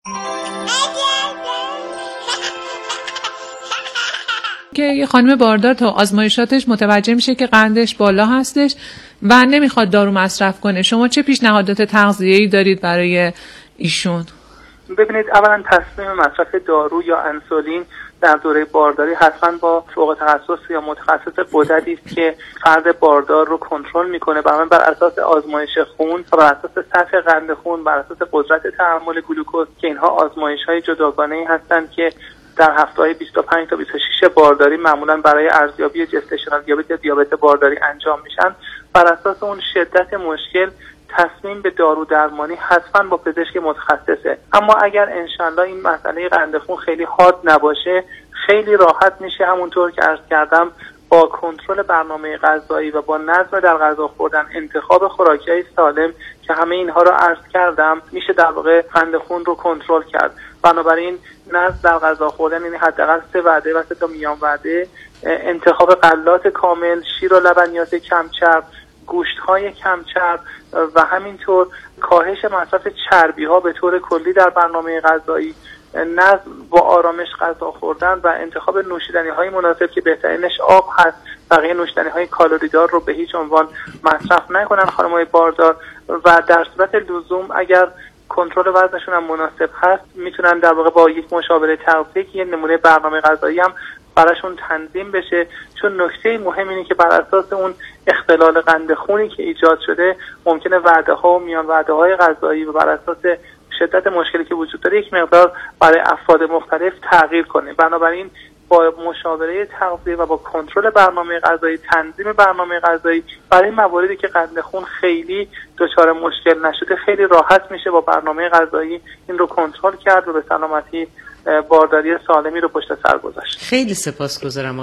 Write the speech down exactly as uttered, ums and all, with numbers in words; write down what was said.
که یه خانم باردار تا آزمایشاتش متوجه میشه که قندش بالا هستش و نمیخواد دارو مصرف کنه. شما چه پیشنهادات تغذیه‌ای دارید برای ایشون؟ ببینید، اولا تصمیم مصرف دارو یا انسولین در دوره بارداری حتما با فوق تخصص یا متخصص غددی است که فرد باردار رو کنترل میکنه. برای بر اساس آزمایش خون و بر اساس سطح قند خون، بر اساس قدرت تحمل گلوکز، که اینها آزمایش‌های جداگانه‌ای هستند که در هفته‌های بیست و پنج تا بیست و شش بارداری معمولا برای ارزیابی جستشنال دیابت یا دیابت بارداری انجام میشن. بر اساس اون شدت مشکل تصمیم به دارو درمانی حتما با پزشک متخصصه. اما اگر انشالله این مسئله قند خون خیلی حاد نباشه، خیلی راحت میشه همونطور که عرض کردم با کنترل برنامه غذایی و با نظم در غذا خوردن، انتخاب خوراکی‌های سالم که همه اینها رو عرض کردم، میشه در واقع قند خون رو کنترل کرد. بنابراین نظم در غذا خوردن، یعنی حداقل سه وعده و سه تا میان وعده، انتخاب غلات کامل، شیر و لبنیات کم چرب، گوشت‌های کم چرب و همینطور کاهش مصرف چربی‌ها به طور کلی در برنامه غذایی، نظم با آرامش غذا خوردن و انتخاب نوشیدنی‌های مناسب که بهترینش آب هست. بقیه نوشیدنی‌های کالری‌دار رو به هیچ عنوان مصرف نکنن خانم‌های باردار و در صورت لزوم اگر کنترل وزنشون هم مناسب هست، میتونن در واقع با یک مشاوره تغذیه‌ای که یه نمونه برنامه غذایی هم براشون تنظیم بشه. چون نکته مهم اینه که بر اساس اون اختلال قند خونی که ایجاد شده ممکنه وعده‌ها و میان وعده‌های غذایی و بر اساس شدت مشکلی که وجود داره یک مقدار برای افراد مختلف تغییر کنه. بنابراین با مشاوره تغذیه و با کنترل برنامه غذایی، تنظیم برنامه غذایی برای مواردی که قند خون خیلی دچار مشکل نشده، خیلی راحت میشه با برنامه غذایی این رو کنترل کرد و به سلامتی بارداری سالمی رو پشت سر گذاشت. خیلی سپاسگزارم.